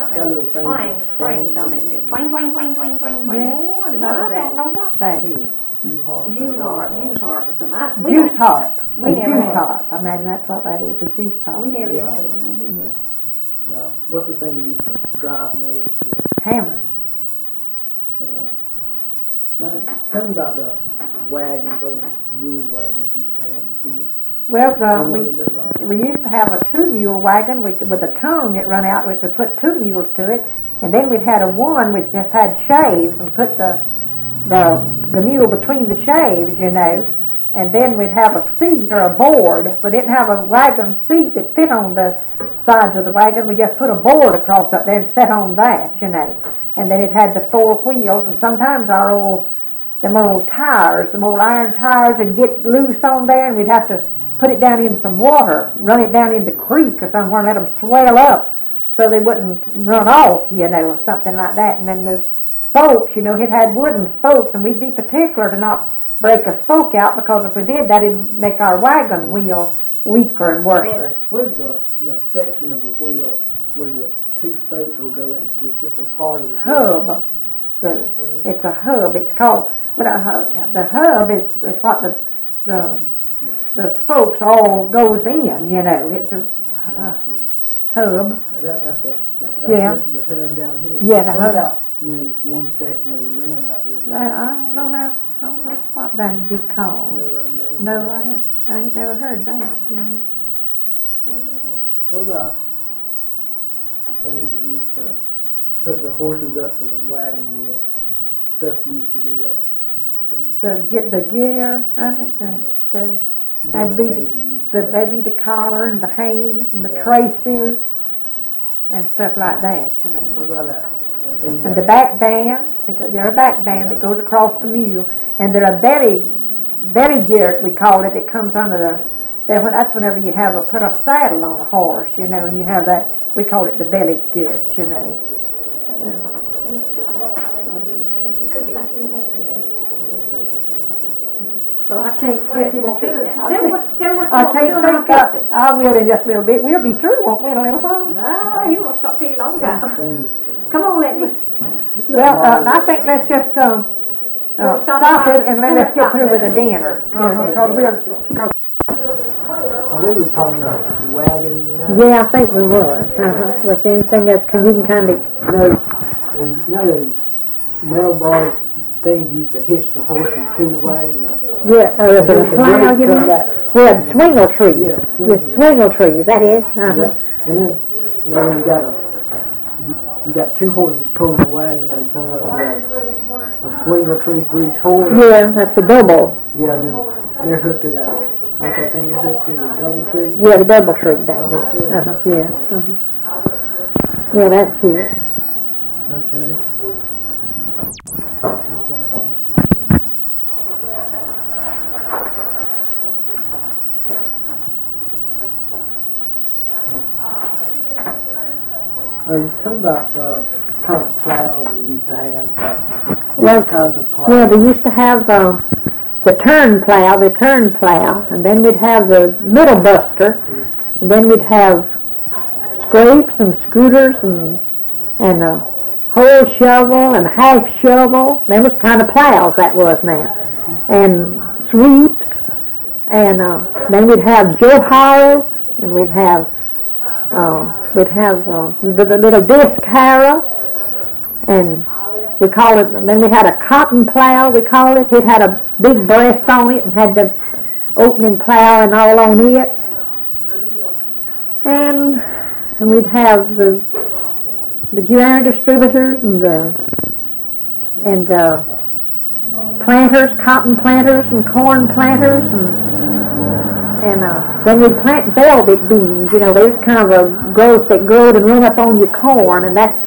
and they twang strings on it, and it's twang, twang, twang, twang, twang, twang. Yeah, What is I that? don't know what that is. Juice harp or something. Juice harp. We A never juice had- harp. I imagine that's what that is, a juice harp. We never did Yeah, I have think- one anyway. What's the thing you used to drive nails with? Hammer. And, now, tell me about the wagons, those mule wagons you used to have. Well, And what it looked like. we used to have a 2-mule wagon with a tongue that run out. We could put 2 mules to it, and then we'd had a one which just had shaves and put the mule between the shaves, you know. And then we'd have a seat or a board. We didn't have a wagon seat that fit on the sides of the wagon. We just put a board across up there and sat on that, you know. And then it had the 4 wheels, and sometimes them old tires, them old iron tires would get loose on there, and we'd have to put it down in some water, run it down in the creek or somewhere and let them swell up so they wouldn't run off, you know, or something like that. And then the spokes, you know, it had wooden spokes, and we'd be particular to not break a spoke out, because if we did, that'd make our wagon wheel weaker and worse. What is the section of the wheel where the 2 spokes will go in? It's just a part of the Hub. It's a hub. It's called, the hub is what the spokes all goes in, you know. It's a hub. That's Yeah. the hub down here. Yeah, the What hub. about, just one section of the rim out here? I don't know now. I don't know what that'd be No called. name? No, I ain't never heard that. You know. What about things you used to hook the horses up to the wagon wheel? Stuff you used to do that. The gear, I think that'd be the collar and the hames and the Yeah. traces and stuff like that, you What know. about that? And the back band, they're a back band that goes across the mule, and they're a belly gear, we call it, that comes under that's whenever you put a saddle on a horse, you know, and you have that, we call it the belly gear, you know. Well, I can't Tell me what I can't think. I will in just a little bit. We'll be through, won't we, in a little while? No, you won't talk to you long time. Come on, let me. Well, I think let's just stop it and let's get through with the dinner. Because I think we were talking about wagons and that. yeah, I think we was. With anything else, because you can kind of The metal bars things used to hitch the horses to the wagon. the plow, you mean? Well, the swingle tree. Yeah, The swingle tree, that is. Yeah. And then when you got 2 horses pulling the wagon, and some of them a swingle tree for each horse. Yeah, that's a double. Yeah, and then they're hooked to that. What's that thing you're hooked to? The double tree? Yeah, the double tree down there. Yeah, that's it. Okay. Tell me about kind of plows we used to have. Well, Kinds of plows. Yeah, they used to have the turn plow, and then we'd have the middle buster, and then we'd have scrapes and scooters and a whole shovel and half shovel. Them was kind of plows that was now, and sweeps, and then we'd have Joe harrows, and we'd have the little disc harrow, and we call it, and then we had a cotton plow, we call it. It had a big breast on it and had the opening plow and all on it. And we'd have the iron distributors and the planters, cotton planters and corn planters, and then we'd plant velvet beans. You know, there's kind of a growth that growed and run up on your corn, and that